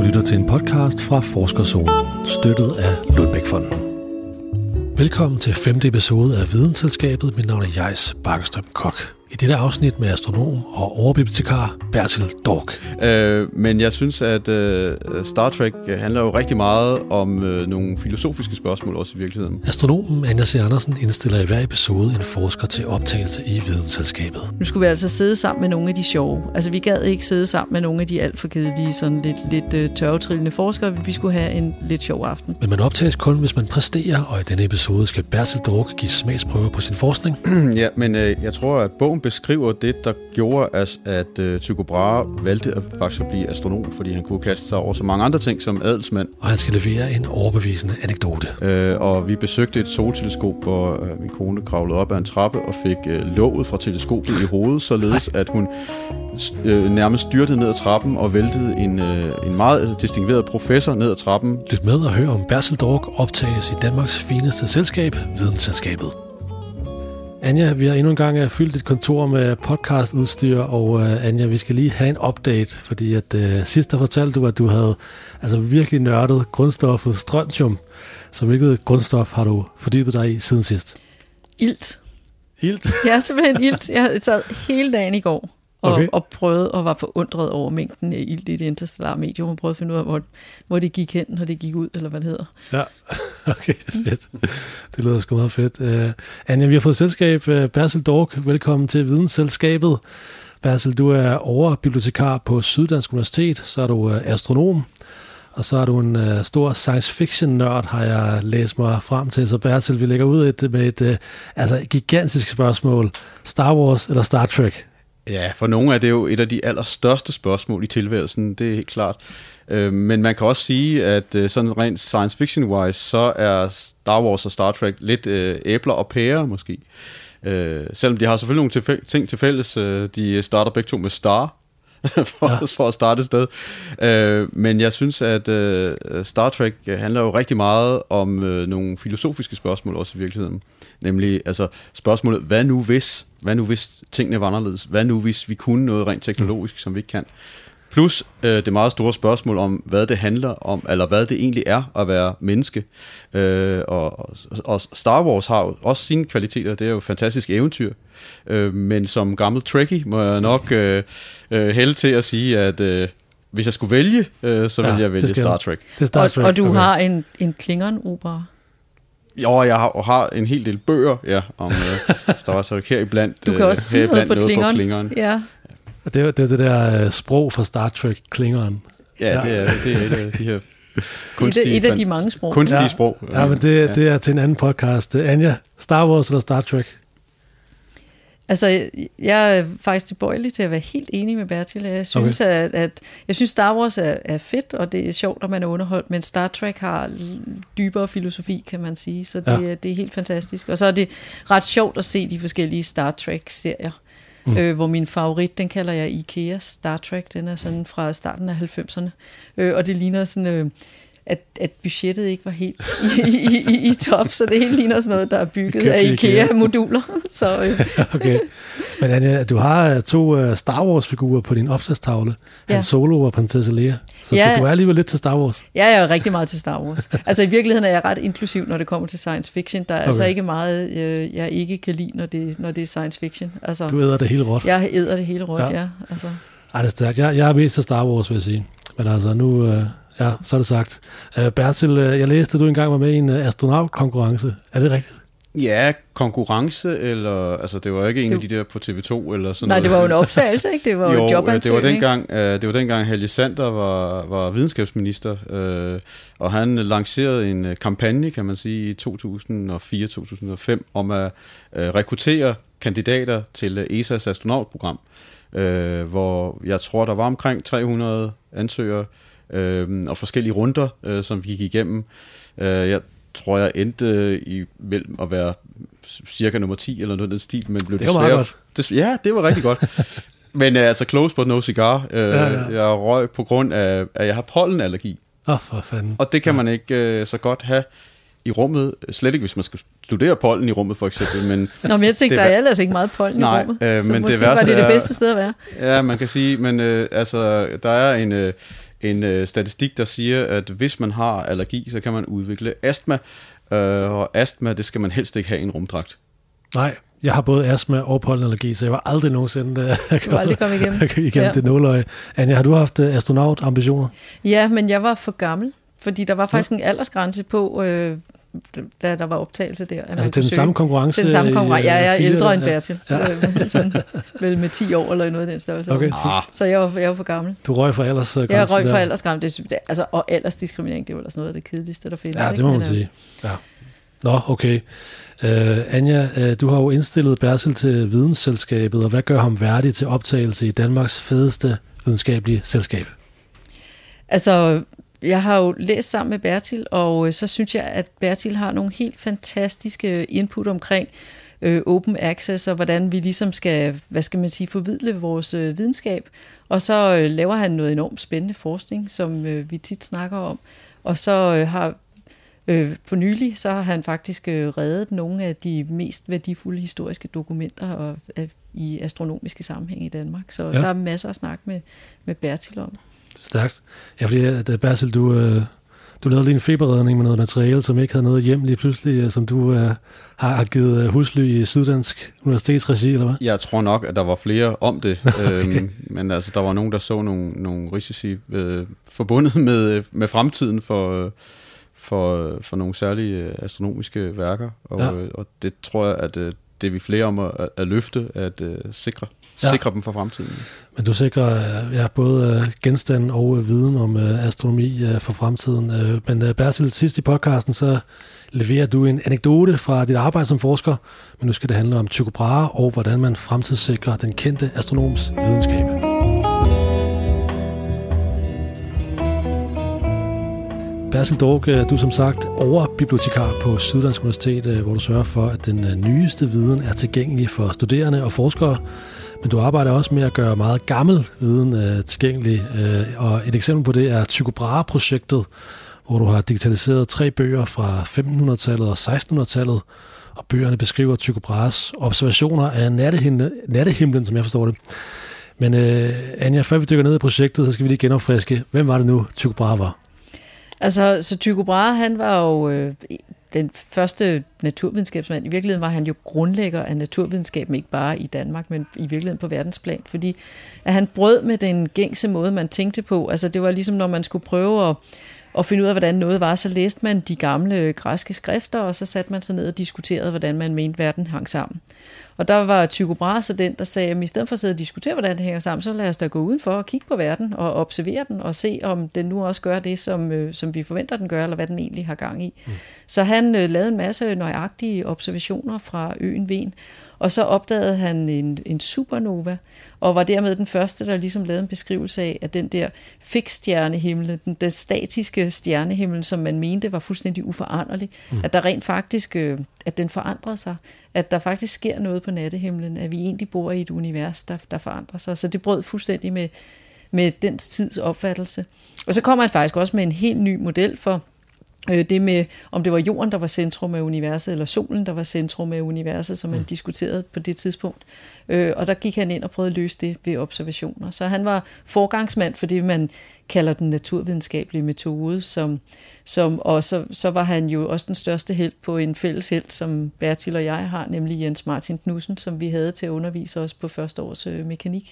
lytter til en podcast fra Forskerzonen, støttet af Lundbeck-fonden. Velkommen til 5. episode af Vidensselskabet. Mit navn er Jais Bakkestrøm Kok. I dette afsnit med astronom og overbibliotekar Bertel Dork. Men jeg synes, at Star Trek handler jo rigtig meget om nogle filosofiske spørgsmål også i virkeligheden. Astronomen Anja C. Andersen indstiller i hver episode en forsker til optagelse i Vidensselskabet. Nu skulle vi altså sidde sammen med nogle af de sjove. Altså vi gad ikke sidde sammen med nogle af de alt for kedelige, sådan lidt tørvetrillende forskere. Vi skulle have en lidt sjov aften. Men man optages kun, hvis man præsterer, og i denne episode skal Bertel Dork give smagsprøver på sin forskning. Ja, men jeg tror, at bogen beskriver det, der gjorde, at Tycho Brahe valgte at faktisk blive astronom, fordi han kunne kaste sig over så mange andre ting som adelsmand. Og han skal levere en overbevisende anekdote. Og vi besøgte et solteleskop, hvor min kone kravlede op ad en trappe og fik låget fra teleskopet i hovedet, således at hun nærmest styrtede ned ad trappen og væltede en meget distingueret professor ned ad trappen. Lyt med og hør om Bertel Dork optages i Danmarks fineste selskab, Vidensselskabet. Anja, vi har endnu en gang fyldt et kontor med podcastudstyr, og Anja, vi skal lige have en update, fordi at sidst der fortalte du, at du havde altså virkelig nørdet grundstoffet strontium. Så hvilket grundstof har du fordybet dig i siden sidst? Ilt. Ilt? Ja, simpelthen ilt. Jeg sad hele dagen i går og prøvede og var forundret over mængden af ilt i det interstellare medium, og prøvede at finde ud af, hvor det gik hen, når det gik ud, eller hvad det hedder. Ja, okay, fedt. Det lyder sgu meget fedt. Anja, vi har fået selskab. Bertel Dork, velkommen til Vidensselskabet. Bertel, du er overbibliotekar på Syddansk Universitet, så er du astronom, og så er du en stor science fiction nørd, har jeg læst mig frem til. Så Bertel, vi lægger ud med et gigantisk spørgsmål. Star Wars eller Star Trek? Ja, for nogle er det jo et af de allerstørste spørgsmål i tilværelsen, det er helt klart. Men man kan også sige, at sådan rent science fiction-wise, så er Star Wars og Star Trek lidt æbler og pærer måske. Selvom de har selvfølgelig nogle ting til fælles, de starter begge to med Star, for at starte et sted. Men jeg synes, at Star Trek handler jo rigtig meget om nogle filosofiske spørgsmål også i virkeligheden. Nemlig altså spørgsmålet, hvad nu hvis tingene var anderledes? Hvad nu hvis vi kunne noget rent teknologisk, som vi ikke kan? Plus det meget store spørgsmål om, hvad det handler om, eller hvad det egentlig er at være menneske. Og Star Wars har jo også sine kvaliteter, det er jo fantastisk eventyr. Men som gammel Trekkie må jeg nok hælde til at sige, at hvis jeg skulle vælge, så ville jeg vælge Star Trek. Og du har en Klingon-opera? Jo, jeg har en hel del bøger om Star Trek her iblandt. Du kan også sige noget på Klingon. Ja. Det er det der sprog for Star Trek, Klingon. Ja, det er et af de her kunstige, et af de mange sprog. Kunstige sprog. Ja, men det er til en anden podcast. Anja, Star Wars eller Star Trek? Altså, jeg er faktisk tilbøjelig til at være helt enig med Bertil. Jeg synes, at jeg synes Star Wars er fedt, og det er sjovt, at man er underholdt, men Star Trek har dybere filosofi, kan man sige, så det er helt fantastisk. Og så er det ret sjovt at se de forskellige Star Trek-serier, hvor min favorit, den kalder jeg IKEA Star Trek, den er sådan fra starten af 90'erne, og det ligner sådan... At budgettet ikke var helt i top, så det hele ligner sådan noget, der er bygget af IKEA-moduler. Okay. Men Anja, du har 2 Star Wars-figurer på din opslagstavle. Han Solo og Prinsesse Leia. Så du er alligevel lidt til Star Wars. Ja, jeg er rigtig meget til Star Wars. Altså i virkeligheden er jeg ret inklusiv, når det kommer til science fiction. Der er altså ikke meget, jeg ikke kan lide, når det er science fiction. Altså, du æder det hele råt. Jeg æder det hele råt, ja. Altså. Ej, det er stærkt. Jeg er mest til Star Wars, vil jeg sige. Men altså nu... Ja, så er det sagt. Bertel, jeg læste, at du engang var med i en astronautkonkurrence. Er det rigtigt? Ja, konkurrence, eller... Altså, det var ikke en af de der på TV2, eller sådan noget. Nej, det var jo en optagelse, ikke? Det var jo en jobansøgning. Det var dengang Helge Sander var videnskabsminister, og han lancerede en kampagne, kan man sige, i 2004-2005, om at rekruttere kandidater til ESA's astronautprogram, hvor jeg tror, der var omkring 300 ansøgere, og forskellige runder, som vi gik igennem. Jeg tror, jeg endte mellem at være cirka nummer 10 eller noget af den stil, men blev det var desværre... Ja, det var rigtig godt. Men altså, close but no cigar. Jeg røg på grund af, at jeg har pollenallergi. For fanden. Og det kan man ikke så godt have i rummet, slet ikke hvis man skal studere pollen i rummet for eksempel. Men men jeg tænkte, der er ellers ikke meget pollen i rummet, så men måske var det bedste sted at være. Ja, man kan sige, men altså, der er en statistik, der siger, at hvis man har allergi, så kan man udvikle astma, og astma, det skal man helst ikke have i en rumdragt. Nej, jeg har både astma og pollenallergi, så jeg var aldrig nogensinde igennem det nåløje. Anja, har du haft astronautambitioner? Ja, men jeg var for gammel, fordi der var faktisk en aldersgrænse på, da der var optagelse der. Altså til den samme konkurrence? Den samme konkurrence. Jeg er ældre end Bertil. Sådan, vel med 10 år eller noget af den størrelse. Okay. Så jeg var for gammel. Du røg for aldersgrænsen? Jeg røg for aldersgrænsen. Altså, og aldersdiskriminering, det er jo ellers noget af det kedeligste, der findes. Ja, det må man sige. Ja. Nå, okay. Anja, du har jo indstillet Bertel til Vidensselskabet, og hvad gør ham værdig til optagelse i Danmarks fedeste videnskabelige selskab? Altså, jeg har jo læst sammen med Bertil, og så synes jeg, at Bertil har nogle helt fantastiske input omkring open access, og hvordan vi ligesom skal, formidle vores videnskab. Og så laver han noget enormt spændende forskning, som vi tit snakker om. Og så har for nylig, så har han faktisk reddet nogle af de mest værdifulde historiske dokumenter i astronomiske sammenhæng i Danmark. Så der er masser at snakke med Bertil om. Stærkt. Ja, fordi Bertil, du lavede lige en feberredning med noget materiale, som ikke havde noget hjem lige pludselig, som du har givet husly i Syddansk Universitetsregi, eller hvad? Jeg tror nok, at der var flere om det, okay. Men altså, der var nogen, der så nogle risici forbundet med fremtiden for nogle særlige astronomiske værker, og det tror jeg, at det er vi flere om at løfte, at sikre dem for fremtiden. Men du sikrer både genstand og viden om astronomi for fremtiden. Men Bertil, sidst i podcasten, så leverer du en anekdote fra dit arbejde som forsker, men nu skal det handle om Tycho Brahe og hvordan man fremtidssikrer den kendte astronoms videnskab. Bertel Dork, du er som sagt overbibliotekar på Syddansk Universitet, hvor du sørger for, at den nyeste viden er tilgængelig for studerende og forskere. Men du arbejder også med at gøre meget gammel viden tilgængelig, og et eksempel på det er Tycho Brahe-projektet, hvor du har digitaliseret 3 bøger fra 1500-tallet og 1600-tallet, og bøgerne beskriver Tycho Brahes observationer af nattehimlen, som jeg forstår det. Men Anja, før vi dykker ned i projektet, så skal vi lige genopfriske. Hvem var det nu, Tycho Brahe var? Altså, så Tycho Brahe, han var jo den første naturvidenskabsmand. I virkeligheden var han jo grundlægger af naturvidenskaben, ikke bare i Danmark, men i virkeligheden på verdensplan, fordi at han brød med den gængse måde, man tænkte på. Altså, det var ligesom, når man skulle prøve at finde ud af, hvordan noget var, så læste man de gamle græske skrifter, og så satte man sig ned og diskuterede, hvordan man mente, verden hang sammen. Og der var Tycho Brahe så den, der sagde, at i stedet for at sidde og diskutere, hvordan det hænger sammen, så lad os da gå udenfor og kigge på verden og observere den og se, om den nu også gør det, som vi forventer, den gør, eller hvad den egentlig har gang i. Så han lavede en masse nøjagtige observationer fra øen Hven, og så opdagede han en supernova, og var dermed den første, der ligesom lavede en beskrivelse af, at den der fiksstjernehimmel, den statiske stjernehimmel, som man mente var fuldstændig uforanderlig, at der rent faktisk, at den forandrede sig, at der faktisk sker noget på nattehimlen, at vi egentlig bor i et univers, der forandrer sig. Så det brød fuldstændig med den tids opfattelse. Og så kommer han faktisk også med en helt ny model for det med, om det var jorden, der var centrum af universet, eller solen, der var centrum af universet, som man diskuterede på det tidspunkt. Og der gik han ind og prøvede at løse det ved observationer. Så han var forgangsmand for det, man kalder den naturvidenskabelige metode, og så var han jo også den største helt på en fælles helt, som Bertil og jeg har, nemlig Jens Martin Knudsen, som vi havde til at undervise os på første års mekanik.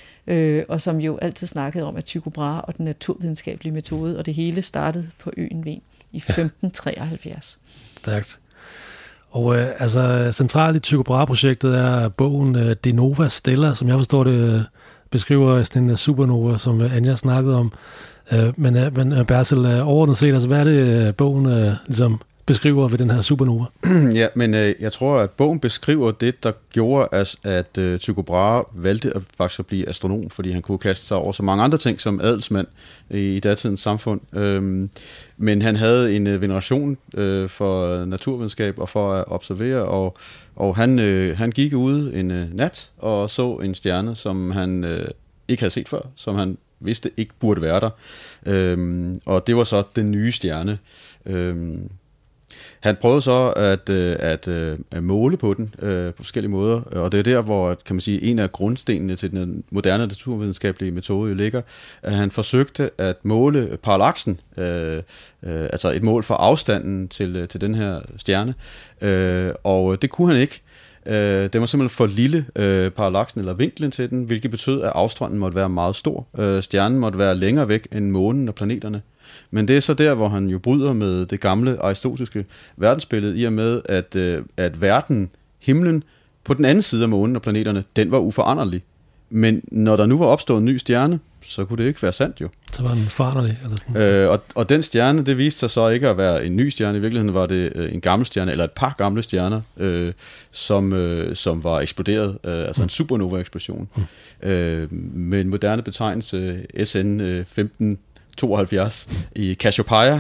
Og som jo altid snakkede om, at Tycho Brahe og den naturvidenskabelige metode, og det hele startede på øen Hven i 1573. Stærkt. Og centralt i Tycho Brahe-projektet er bogen De Nova Stella, som jeg forstår det, beskriver sådan en supernova, som Anja snakkede om. Men Bertel, overordnet set, altså, hvad er det, bogen ligesom beskriver ved den her supernova? Ja, men jeg tror, at bogen beskriver det, der gjorde, at Tycho Brahe valgte at faktisk blive astronom, fordi han kunne kaste sig over så mange andre ting som adelsmand i datidens samfund. Men han havde en veneration for naturvidenskab og for at observere, og han gik ud en nat og så en stjerne, som han ikke havde set før, som han vidste ikke burde være der. Og det var så den nye stjerne. Han prøvede så at måle på den på forskellige måder, og det er der, hvor kan man sige, en af grundstenene til den moderne naturvidenskabelige metode jo ligger, at han forsøgte at måle parallaksen, altså et mål for afstanden til den her stjerne, og det kunne han ikke. Den var simpelthen for lille, parallaksen eller vinklen til den, hvilket betød, at afstanden måtte være meget stor. Stjernen måtte være længere væk end månen og planeterne. Men det er så der, hvor han jo bryder med det gamle aristoteliske verdensbillede, i og med, at verden, himlen, på den anden side af månen og planeterne, den var uforanderlig. Men når der nu var opstået en ny stjerne, så kunne det ikke være sandt jo. Så var den foranderlig? Eller sådan. Og den stjerne, det viste sig så ikke at være en ny stjerne. I virkeligheden var det en gammel stjerne, eller et par gamle stjerner, som var eksploderet, altså en supernova-eksplosion. Med en moderne betegnelse, SN 1572 i Cassiopeia,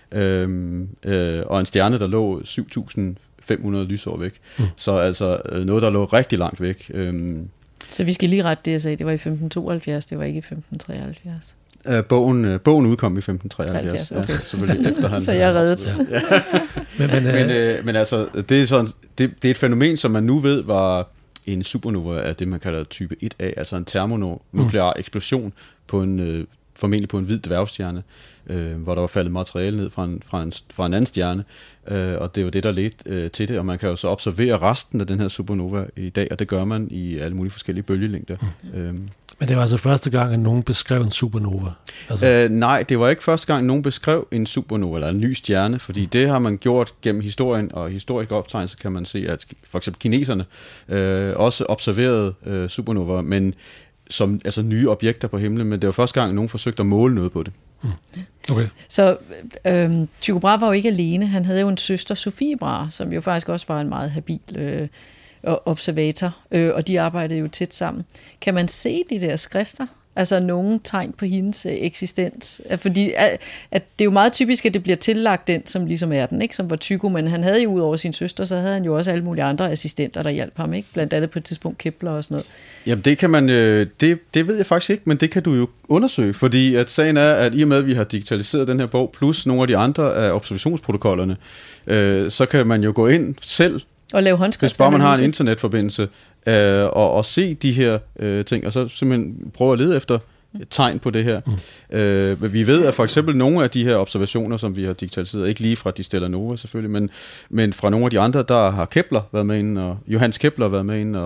og en stjerne, der lå 7.500 lysår væk. Så altså noget, der lå rigtig langt væk. Så vi skal lige rette det, jeg sagde. Det var i 1572, det var ikke i 1573. Bogen udkom i 1573. Okay. Ja, selvfølgelig efter han. Så jeg er reddet. Ja. Men altså, det er sådan, det er et fænomen, som man nu ved var en supernova af det, man kalder type 1A, altså en termonuklear eksplosion på formentlig på en hvid dværgstjerne, hvor der var faldet materiale ned fra en anden stjerne, og det er jo det, der ledte til det, og man kan jo så observere resten af den her supernova i dag, og det gør man i alle mulige forskellige bølgelængder. Men det var altså første gang, at nogen beskrev en supernova? Altså. Nej, det var ikke første gang, at nogen beskrev en supernova, eller en ny stjerne, fordi det har man gjort gennem historien, og historiske optegnelser kan man se, at for eksempel kineserne også observerede supernovaer, men som altså nye objekter på himlen, men det var første gang, nogen forsøgte at måle noget på det. Okay. Så Tycho Brahe var jo ikke alene. Han havde jo en søster, Sofie Brahe, som jo faktisk også var en meget habil observator, og de arbejdede jo tæt sammen. Kan man se de der skrifter? Altså nogen tegn på hendes eksistens? Fordi at det er jo meget typisk, at det bliver tillagt den, som ligesom er den, ikke? Som var Tycho, men han havde jo ud over sin søster, så havde han jo også alle mulige andre assistenter, der hjalp ham, ikke? Blandt andet på et tidspunkt Kepler og sådan noget. Jamen det kan man, det ved jeg faktisk ikke, men det kan du jo undersøge, fordi at sagen er, at i og med, at vi har digitaliseret den her bog, plus nogle af de andre af observationsprotokollerne, så kan man jo gå ind selv, og lave håndskrift. Hvis bare man har en internetforbindelse, og se de her ting, og så simpelthen prøve at lede efter tegn på det her. Vi ved, at for eksempel nogle af de her observationer, som vi har digitaliseret, ikke lige fra de Stella Nova selvfølgelig, men fra nogle af de andre, der har Kepler været med inde, og Johannes Kepler været med inde,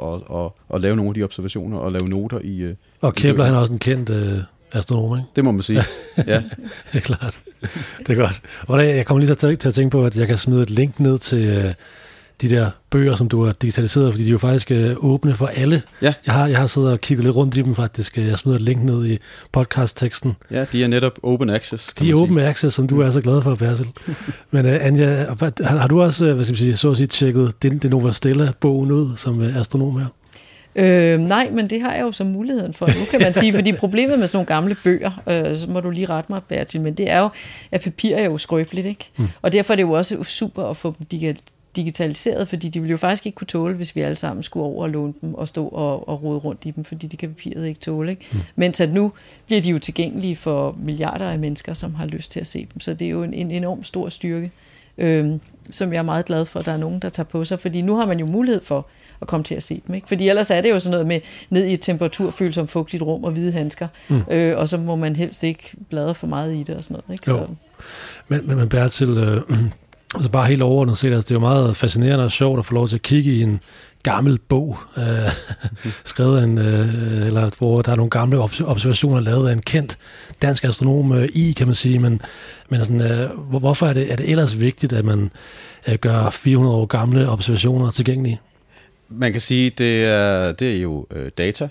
og lave nogle af de observationer, og lave noter i... Og Kepler, han er også en kendt astronom, ikke? Det må man sige, ja. Det er klart. Det er godt. Og jeg kommer lige til at tænke på, at jeg kan smide et link ned til... de der bøger, som du har digitaliseret, fordi de er jo faktisk åbne for alle. Ja. Jeg har siddet og kigget lidt rundt i dem faktisk. Jeg smider et link ned i podcast-teksten. Ja, de er netop open access. De er open access, som du er så glad for, Bertel. Men Anja, har du også, hvad skal man sige, så at sige, tjekket den Nova Stella-bogen ud som astronom her? Nej, men det har jeg jo som muligheden for nu, kan man sige, fordi problemet med sådan nogle gamle bøger, så må du lige rette mig, Bertil, men det er jo, at papir er jo skrøbeligt, ikke? Og derfor er det jo også super at få dem digitaliseret, fordi de ville jo faktisk ikke kunne tåle, hvis vi alle sammen skulle over og låne dem og stå og rode rundt i dem, fordi det kan papiret ikke tåle. Ikke? Mens at nu bliver de jo tilgængelige for milliarder af mennesker, som har lyst til at se dem. Så det er jo en enorm stor styrke, som jeg er meget glad for, at der er nogen, der tager på sig, fordi nu har man jo mulighed for at komme til at se dem. Ikke? Fordi ellers er det jo sådan noget med ned i et temperaturfølsomt fugtigt rum og hvide handsker, og så må man helst ikke bladre for meget i det og sådan noget. Ikke? Så. Men Bertil... Altså bare helt overordnet set, altså det er jo meget fascinerende og sjovt at få lov til at kigge i en gammel bog, skrevet af eller hvor der er nogle gamle observationer lavet af en kendt dansk astronom kan man sige, men sådan, hvorfor er det ellers vigtigt, at man gør 400 år gamle observationer tilgængelige? Man kan sige, det er jo data,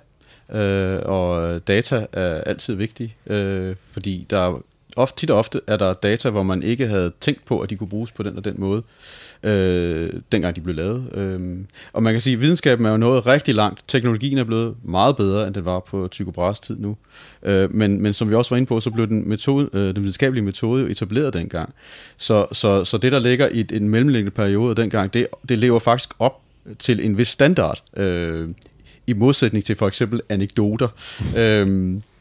og data er altid vigtigt, fordi der tit og ofte er der data, hvor man ikke havde tænkt på, at de kunne bruges på den og den måde, dengang de blev lavet. Og man kan sige, at videnskaben er jo nået rigtig langt. Teknologien er blevet meget bedre, end den var på Tycho Brahes tid nu. Men som vi også var inde på, så blev den videnskabelige metode jo etableret dengang. Så det, der ligger i en mellemliggende periode dengang, det lever faktisk op til en vis standard, i modsætning til for eksempel anekdoter.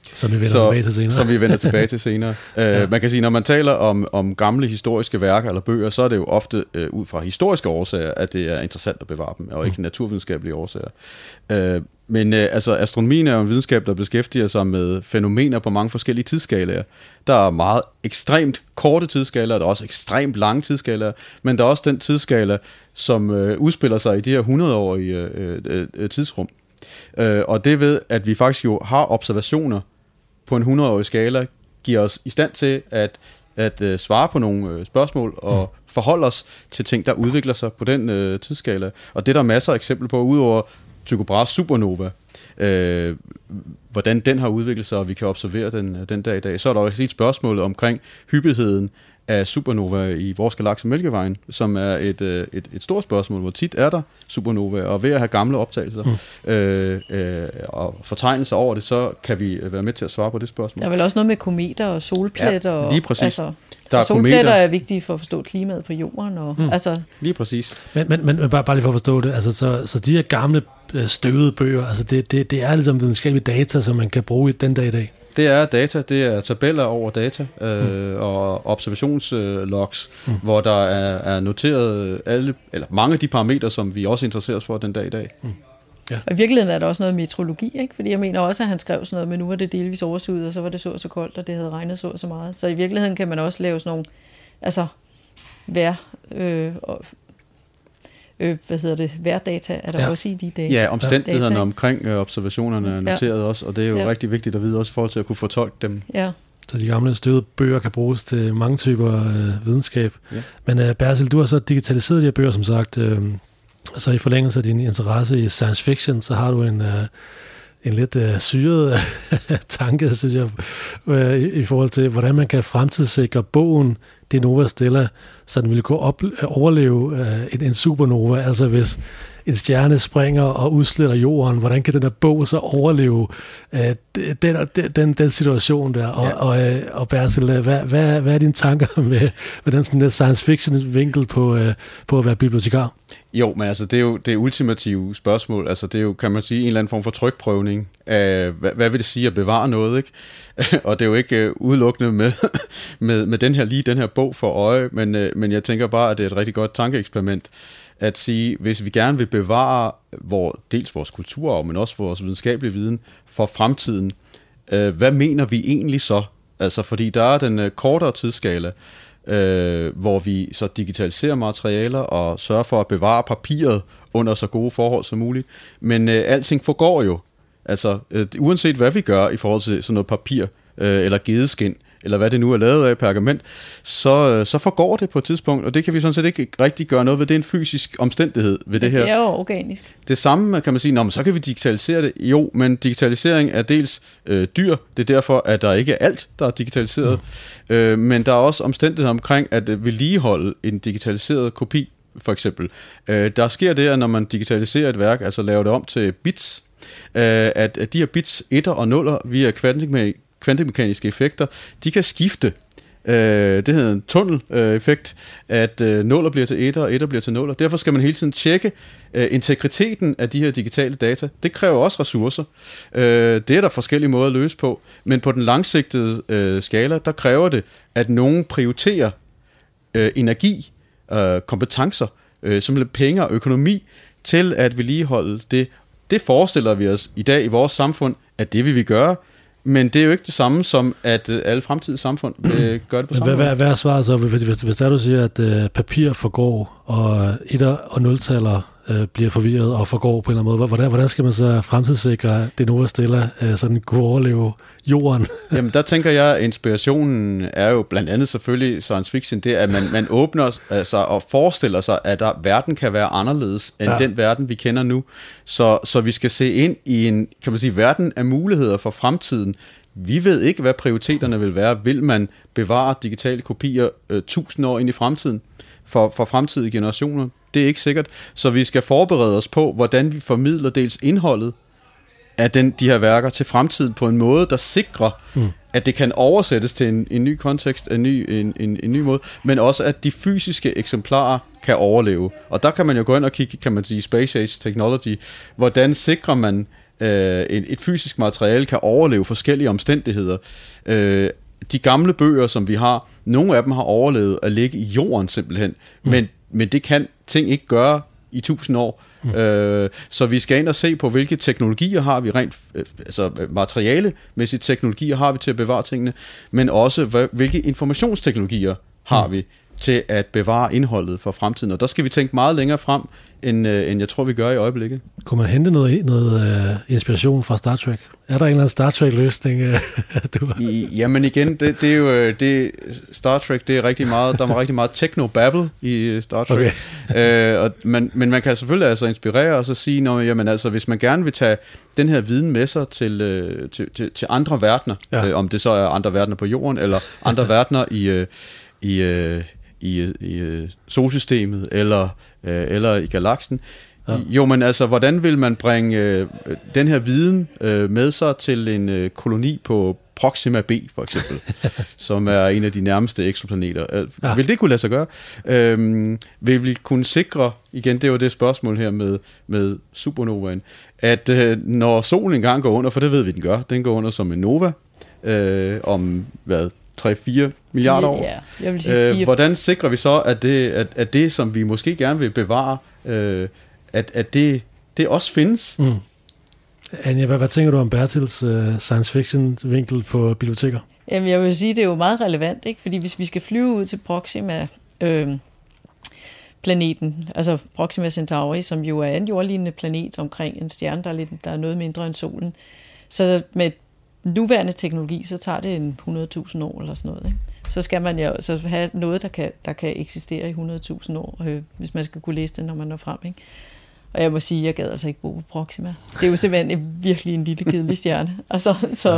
Som vi vender tilbage til senere. Man kan sige, når man taler om gamle historiske værker eller bøger, så er det jo ofte ud fra historiske årsager, at det er interessant at bevare dem, og ikke naturvidenskabelige årsager. Men altså, astronomien er jo en videnskab, der beskæftiger sig med fænomener på mange forskellige tidsskalaer. Der er meget ekstremt korte tidsskalaer, der er også ekstremt lange tidsskalaer, men der er også den tidsskala, som udspiller sig i de her 100-årige tidsrum. Og det ved, at vi faktisk jo har observationer på en 100-årig skala, giver os i stand til at svare på nogle spørgsmål og forholde os til ting, der udvikler sig på den tidsskala. Og det er der masser af eksempler på, udover Tycho Brahes supernova, hvordan den har udviklet sig, og vi kan observere den dag i dag. Så er der også et spørgsmål omkring hyppigheden af supernova i vores galakse Mælkevejen, som er et stort spørgsmål. Hvor tit er der supernova, og ved at have gamle optagelser og fortegnelser over det, så kan vi være med til at svare på det spørgsmål. Der er vel også noget med kometer og solpletter. Ja, lige præcis. Altså, der er solpletter er vigtige for at forstå klimaet på jorden. Og, altså. Lige præcis. Men bare lige for at forstå det, altså, så de her gamle støvede bøger, altså det er ligesom videnskabelige data, som man kan bruge den dag i dag. Det er data, det er tabeller over data og observationslogs, hvor der er noteret mange af de parametre, som vi også interesserer os for den dag i dag. Ja. Og i virkeligheden er der også noget meteorologi, ikke? Fordi jeg mener også, at han skrev sådan noget, men nu var det delvis overskyet, og så var det så koldt, og det havde regnet så meget. Så i virkeligheden kan man også lave sådan nogle, altså værdata er der også i de dage. Ja, omstændighederne omkring observationerne er noteret også, og det er jo rigtig vigtigt at vide også i forhold til at kunne fortolke dem. Ja. Så de gamle støvede bøger kan bruges til mange typer videnskab. Ja. Men Bertil, du har så digitaliseret de her bøger, som sagt. Så i forlængelse af din interesse i science fiction, så har du en lidt syret tanke, synes jeg, i forhold til, hvordan man kan fremtidssikre bogen De Nova Stella, så den ville kunne overleve en supernova. Altså hvis en stjerne springer og udsletter jorden, hvordan kan den her bog så overleve den situation der? Og Bertil, hvad er dine tanker med den sådan der science fiction vinkel på at være bibliotekar? Jo, men altså det er jo det ultimative spørgsmål. Altså det er jo, kan man sige, en eller anden form for trykprøvning af, hvad vil det sige at bevare noget, ikke? Og det er jo ikke udelukkende med den her bog for øje, men jeg tænker bare, at det er et rigtig godt tankeeksperiment at sige, hvis vi gerne vil bevare dels vores kulturarv, men også vores videnskabelige viden for fremtiden, hvad mener vi egentlig så? Altså fordi der er den kortere tidsskala, hvor vi så digitaliserer materialer og sørger for at bevare papiret under så gode forhold som muligt. Men alting forgår jo. Altså uanset hvad vi gør i forhold til sådan noget papir eller gedeskin, eller hvad det nu er lavet af pergament, så forgår det på et tidspunkt, og det kan vi sådan set ikke rigtig gøre noget ved. Det er en fysisk omstændighed ved det her. Det er jo organisk. Det samme kan man sige, men så kan vi digitalisere det. Jo, men digitalisering er dels dyr, det er derfor, at der ikke er alt, der er digitaliseret, men der er også omstændigheder omkring at vedligeholde en digitaliseret kopi, for eksempel. Der sker det, at når man digitaliserer et værk, altså laver det om til bits, at de her bits, 1'er og 0'er, via kvantemekaniske effekter, de kan skifte. Det hedder en tunnel-effekt, at 0'er bliver til 1'er, og 1'er bliver til 0'er. Derfor skal man hele tiden tjekke integriteten af de her digitale data. Det kræver også ressourcer. Det er der forskellige måder at løse på, men på den langsigtede skala, der kræver det, at nogen prioriterer energi, kompetencer, simpelthen penge og økonomi, til at vedligeholde det. Det forestiller vi os i dag i vores samfund, at det vil vi gøre, men det er jo ikke det samme som, at alle fremtidige samfund vil gøre det på samme måde. Hvad er svaret så, hvis der du siger, at papir forgår, og 1'er og 0-taller bliver forvirret og forgår på en eller anden måde? Hvordan skal man så fremtidssikre det Nova Stella, så den kunne overleve jorden? Jamen der tænker jeg, at inspirationen er jo blandt andet selvfølgelig science fiction, det at man åbner sig og forestiller sig, at verden kan være anderledes end den verden, vi kender nu. Så vi skal se ind i en, kan man sige, verden af muligheder for fremtiden. Vi ved ikke, hvad prioriteterne vil være. Vil man bevare digitale kopier 1000 år ind i fremtiden for fremtidige generationer? Det er ikke sikkert. Så vi skal forberede os på, hvordan vi formidler dels indholdet af de her værker til fremtiden på en måde, der sikrer, at det kan oversættes til en ny kontekst, en ny måde, men også at de fysiske eksemplarer kan overleve. Og der kan man jo gå ind og kigge, kan man sige, Space Age Technology. Hvordan sikrer man, et fysisk materiale kan overleve forskellige omstændigheder. De gamle bøger, som vi har, nogle af dem har overlevet at ligge i jorden simpelthen, men det kan ting ikke gøre i 1000 år. Så vi skal ind og se på, hvilke teknologier har vi rent, altså materialemæssige teknologier har vi til at bevare tingene, men også hvilke informationsteknologier har vi til at bevare indholdet for fremtiden. Og der skal vi tænke meget længere frem, end jeg tror, vi gør i øjeblikket. Kunne man hente noget inspiration fra Star Trek? Er der en eller anden Star Trek-løsning? Jamen igen, det er jo Star Trek, det er rigtig meget, der var rigtig meget techno-babble i Star Trek. Okay. Men man kan selvfølgelig altså inspirere og så sige, jamen altså, hvis man gerne vil tage den her viden med sig til andre verdener, om det så er andre verdener på jorden, eller andre verdener i solsystemet eller i galaksen. Ja. Jo, men altså, hvordan vil man bringe den her viden med sig til en koloni på Proxima b, for eksempel, som er en af de nærmeste eksoplaneter? Vil det kunne lade sig gøre? Vil vi kunne sikre, igen, det var det spørgsmål her med supernovaen, at når solen engang går under, for det ved vi, den går under som en nova, om 3-4 milliarder år. Ja, jeg vil sige hvordan sikrer vi så, at det, som vi måske gerne vil bevare, at det også findes? Anja, hvad tænker du om Bertils science fiction vinkel på biblioteker? Jamen, jeg vil sige, det er jo meget relevant, ikke? Fordi hvis vi skal flyve ud til Proxima planeten, altså Proxima Centauri, som jo er en jordlignende planet omkring en stjerne, der er noget mindre end solen. Så med nuværende teknologi, så tager det 100.000 år eller sådan noget, ikke? Så skal man jo så have noget, der kan eksistere i 100.000 år, hvis man skal kunne læse det, når man når frem, ikke? Og jeg må sige, jeg gad altså ikke bo på Proxima. Det er jo simpelthen virkelig en lille kedelig stjerne. Altså,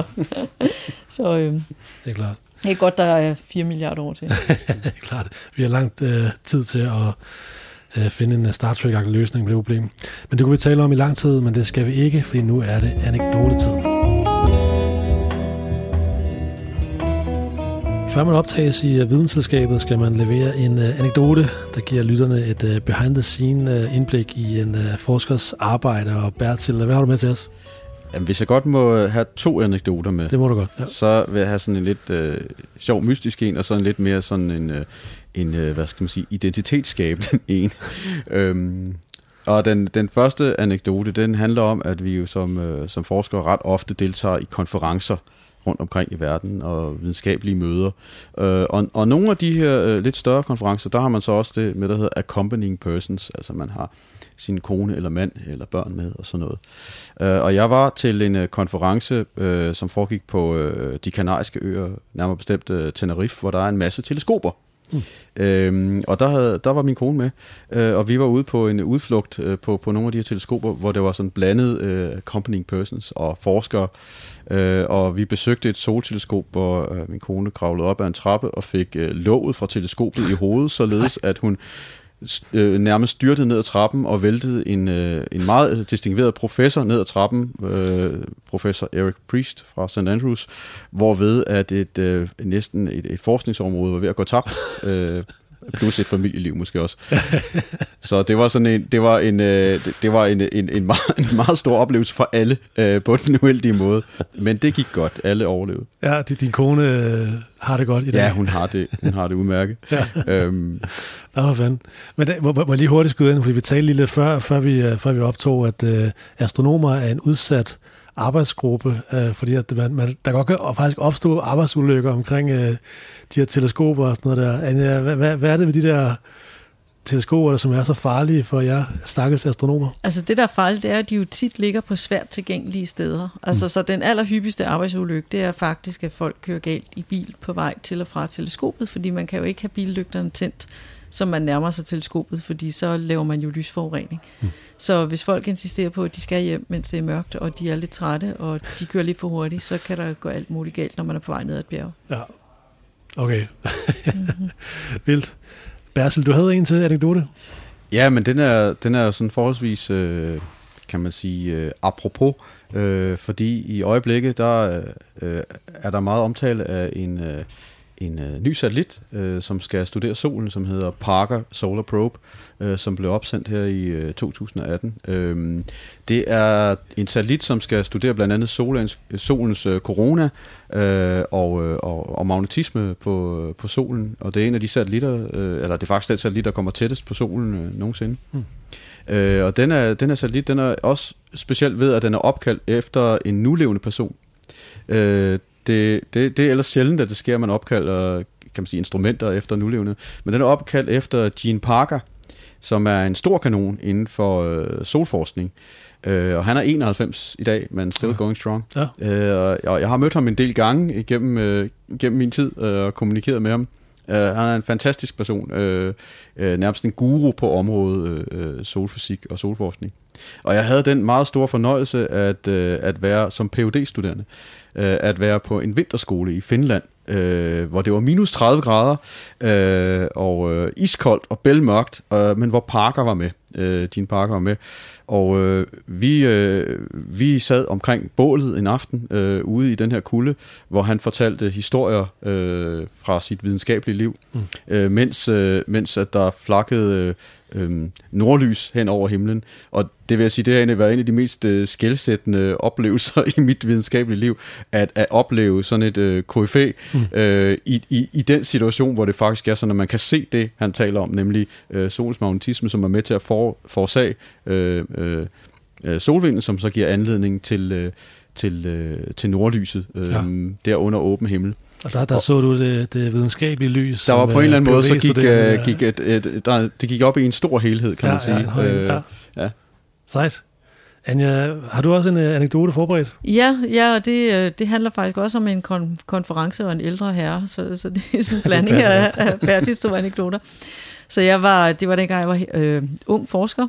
det er klart. Det er godt, der er 4 milliarder år til. Det er klart. Vi har langt tid til at finde en Star Trek-agtig løsning på det problem. Men det kunne vi tale om i lang tid, men det skal vi ikke, fordi nu er det anekdotetid. Før man optages i Vidensselskabet, skal man levere en anekdote, der giver lytterne et behind-the-scene indblik i en forskers arbejde. Og Bertil, hvad har du med til os? Jamen, hvis jeg godt må have 2 anekdoter med, det må du godt, ja. Så vil jeg have sådan en lidt sjov, mystisk en, og så en lidt mere sådan en hvad skal man sige, identitetsskabende en. Og den første anekdote, den handler om, at vi jo som forskere ret ofte deltager i konferencer rundt omkring i verden og videnskabelige møder. Og nogle af de her lidt større konferencer, der har man så også det med, der hedder accompanying persons, altså man har sin kone eller mand eller børn med og sådan noget. Og jeg var til en konference, som foregik på de kanariske øer, nærmere bestemt Tenerife, hvor der er en masse teleskoper. Og der var min kone med, og vi var ude på en udflugt på nogle af de her teleskoper, hvor det var sådan blandet accompanying persons og forskere, og vi besøgte et solteleskop, hvor min kone kravlede op ad en trappe og fik låget fra teleskopet i hovedet, således at hun nærmest styrtede ned ad trappen og væltede en meget distingueret professor ned ad trappen, professor Eric Priest fra St. Andrews, hvorved at næsten et forskningsområde var ved at gå tabt, plus et familieliv måske også. Så det var sådan en meget stor oplevelse for alle på den uheldige måde, men det gik godt. Alle overlevede. Ja, din kone har det godt i dag. Ja, hun har det udmærket. Ja. Nå, fanden. Men må lige hurtigt skyde ind, fordi vi talte lige lidt før vi optog, at astronomer er en udsat arbejdsgruppe, fordi at der godt kan faktisk opstå arbejdsulykker omkring de her teleskoper og sådan noget der. Anja, hvad er det ved de der teleskoper, som er så farlige for jer stakkels astronomer? Altså det, der er farligt, det er, at de jo tit ligger på svært tilgængelige steder. Altså så den allerhyppigste arbejdsulykke, det er faktisk, at folk kører galt i bil på vej til og fra teleskopet, fordi man kan jo ikke have billygterne tændt, så man nærmer sig teleskopet, fordi så laver man jo lysforurening. Så hvis folk insisterer på, at de skal hjem, mens det er mørkt, og de er lidt trætte, og de kører lidt for hurtigt, så kan der gå alt muligt galt, når man er på vej ned ad et bjerg. Ja, okay. Vildt. Bertel, du havde en til anekdote? Ja, men den er jo sådan forholdsvis, kan man sige, apropos, fordi i øjeblikket, der er der meget omtale af en ny satellit, som skal studere solen, som hedder Parker Solar Probe, som blev opsendt her i 2018. Det er en satellit, som skal studere blandt andet solens corona og magnetisme på solen, og det er en af de satellitter, eller det er faktisk den satellit, der kommer tættest på solen nogensinde. Og den her satellit, den er også specielt ved, at den er opkaldt efter en nulevende person. Det er ellers sjældent, at det sker, at man opkalder, kan man sige, instrumenter efter nulevende, men den er opkaldt efter Gene Parker, som er en stor kanon inden for solforskning. Og han er 91 i dag, men still going strong. Ja. Og jeg har mødt ham en del gange igennem min tid og kommunikeret med ham. Han er en fantastisk person, nærmest en guru på området solfysik og solforskning. Og jeg havde den meget store fornøjelse at være som Ph.D.-studerende, at være på en vinterskole i Finland, hvor det var minus 30 grader, og iskoldt og bælmørkt, men hvor Parker var med. Gene Parker var med. Og vi sad omkring bålet en aften ude i den her kulde, hvor han fortalte historier fra sit videnskabelige liv, mens at der flakkede nordlys hen over himlen. Og det vil jeg sige, det har egentlig været en af de mest skelsættende oplevelser i mit videnskabelige liv, at opleve sådan et koryfæ i den situation, hvor det faktisk er sådan, at man kan se det, han taler om, nemlig solens magnetisme, som er med til at forårsage solvinden, som så giver anledning til nordlyset der under åben himmel. Og der så du det videnskabelige lys. Der var på en eller anden måde, så gik op i en stor helhed, kan man sige. Ja. Sejt. Anja, har du også en anekdote forberedt? Ja, og det handler faktisk også om en konference og en ældre herre, så det er sådan en blanding af Bertils store anekdoter. Så det var dengang, jeg var ung forsker,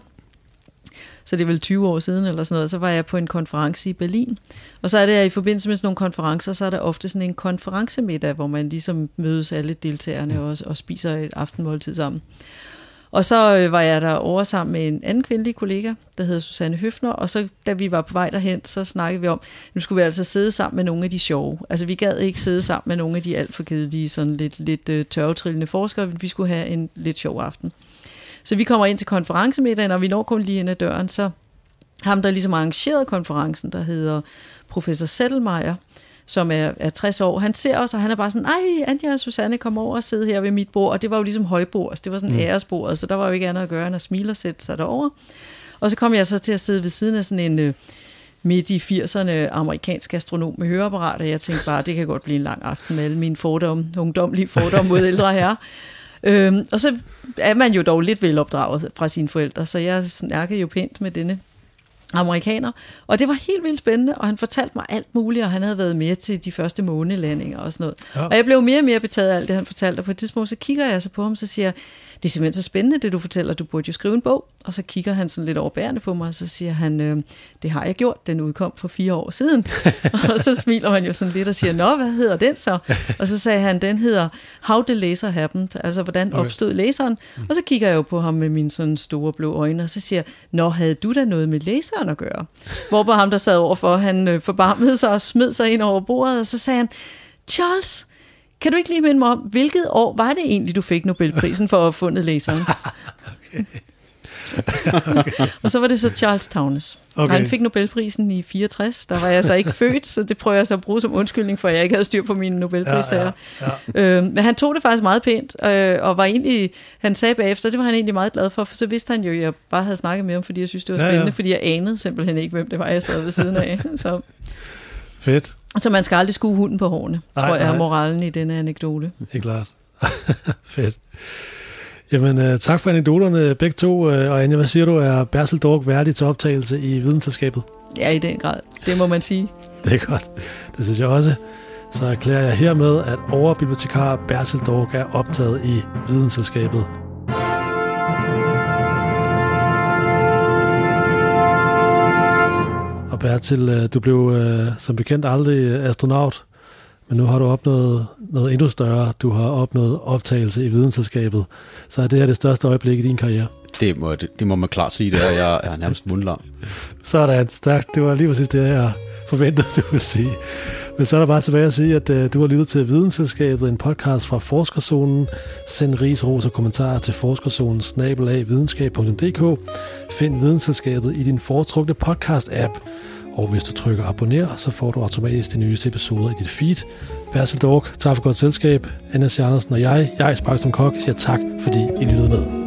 så det er vel 20 år siden eller sådan noget, så var jeg på en konference i Berlin. Og så er det i forbindelse med sådan nogle konferencer, så er der ofte sådan en konferencemiddag, hvor man ligesom mødes alle deltagerne og spiser et aftenmåltid sammen. Og så var jeg der over sammen med en anden kvindelig kollega, der hedder Susanne Høfner, og så da vi var på vej derhen, så snakkede vi om, nu skulle vi altså sidde sammen med nogle af de sjove. Altså vi gad ikke sidde sammen med nogle af de alt for kedelige, sådan lidt tørvetrillende forskere, vi skulle have en lidt sjov aften. Så vi kommer ind til konferencemiddagen, og vi når kun lige ind ad døren, så ham, der ligesom arrangeret konferencen, der hedder professor Settelmeier, som er 60 år, han ser os, og han er bare sådan, ej, Anja og Susanne, kom over og sidde her ved mit bord, og det var jo ligesom højbord, det var sådan æresbordet, så der var jo ikke andet at gøre, end at smile og sætte sig derover. Og så kom jeg så til at sidde ved siden af sådan en midt i 80'erne amerikansk astronom med høreapparat, og jeg tænkte bare, det kan godt blive en lang aften med alle mine ungdomlige fordomme mod ældre herrer. Og så er man jo dog lidt velopdraget fra sine forældre, så jeg snakkede jo pænt med denne amerikaner, og det var helt vildt spændende, og han fortalte mig alt muligt, og han havde været med til de første månelandinger og sådan noget. Ja. Og jeg blev mere og mere betaget af alt det, han fortalte, og på et tidspunkt, så kigger jeg så på ham, så siger jeg, det er simpelthen så spændende, det du fortæller, du burde jo skrive en bog. Og så kigger han sådan lidt overbærende på mig, og så siger han, det har jeg gjort, den udkom for 4 år siden. Og så smiler han jo sådan lidt og siger, nå, hvad hedder den så? Og så sagde han, den hedder How the Laser Happened, altså hvordan opstod laseren? Og så kigger jeg jo på ham med mine sådan store blå øjne, og så siger jeg, nå, havde du da noget med laseren at gøre? Hvorpå ham, der sad overfor, han forbarmede sig og smed sig ind over bordet, og så sagde han, Charles, kan du ikke lige minde mig om, hvilket år var det egentlig, du fik Nobelprisen for at have fundet laseren? Og så var det så Charles Townes. Okay. Han fik Nobelprisen i 64. Der var jeg så ikke født, så det prøver jeg så at bruge som undskyldning, for at jeg ikke havde styr på mine Nobelpristager. Ja. Men han tog det faktisk meget pænt, og var egentlig, han sagde bagefter, det var han egentlig meget glad for så vidste han jo, at jeg bare havde snakket med ham, fordi jeg synes, det var spændende, fordi jeg anede simpelthen ikke, hvem det var, jeg sad ved siden af. Så. Fedt. Så man skal aldrig skue hunden på hårene, tror jeg er moralen i denne anekdote. Helt klart. Fedt. Jamen, tak for anekdoterne begge to. Og Anja, hvad siger du, er Bertel Dork værdig til optagelse i Videnselskabet? Ja, i den grad. Det må man sige. Det er godt. Det synes jeg også. Så erklærer jeg hermed, at overbibliotekar Bertel Dork er optaget i Videnselskabet. Og Bertel, du blev som bekendt aldrig astronaut, men nu har du opnået noget endnu større. Du har opnået optagelse i Videnselskabet. Så er det her det største øjeblik i din karriere? Det må man klart sige, det er. Jeg er nærmest mundlam. Så er det stærkt. Det var lige præcis det, jeg forventede, du ville sige. Men så er der bare tilbage at sige, at du har lyttet til Vidensselskabet, en podcast fra Forskerzonen. Send ris, ros og kommentarer til forskerzonen@videnskab.dk. Find Vidensselskabet i din foretrukne podcast-app. Og hvis du trykker abonner, så får du automatisk de nyeste episoder i dit feed. Bertel Dork, tak for godt selskab. Anders Andersen og jeg Spark som Kok, siger tak, fordi I lyttede med.